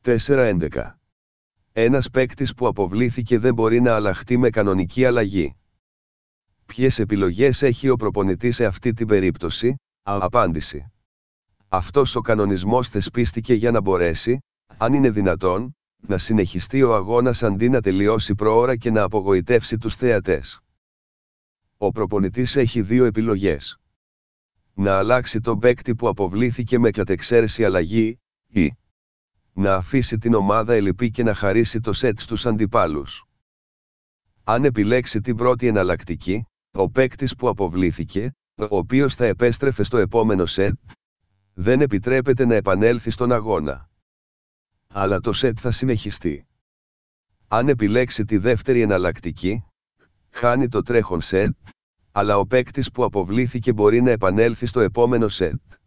4-11. Ένας παίκτης που αποβλήθηκε δεν μπορεί να αλλάχτεί με κανονική αλλαγή. Ποιες επιλογές έχει ο προπονητής σε αυτή την περίπτωση? Απάντηση. Αυτός ο κανονισμός θεσπίστηκε για να μπορέσει, αν είναι δυνατόν, να συνεχιστεί ο αγώνας αντί να τελειώσει προώρα και να απογοητεύσει τους θεατές. Ο προπονητής έχει δύο επιλογές. Να αλλάξει τον παίκτη που αποβλήθηκε με κατεξαίρεση αλλαγή, ή να αφήσει την ομάδα ελλειπή και να χαρίσει το σετ στους αντιπάλους. Αν επιλέξει την πρώτη εναλλακτική, ο παίκτης που αποβλήθηκε, ο οποίος θα επέστρεφε στο επόμενο σετ, δεν επιτρέπεται να επανέλθει στον αγώνα. Αλλά το σετ θα συνεχιστεί. Αν επιλέξει τη δεύτερη εναλλακτική, χάνει το τρέχον σετ, αλλά ο παίκτης που αποβλήθηκε μπορεί να επανέλθει στο επόμενο σετ.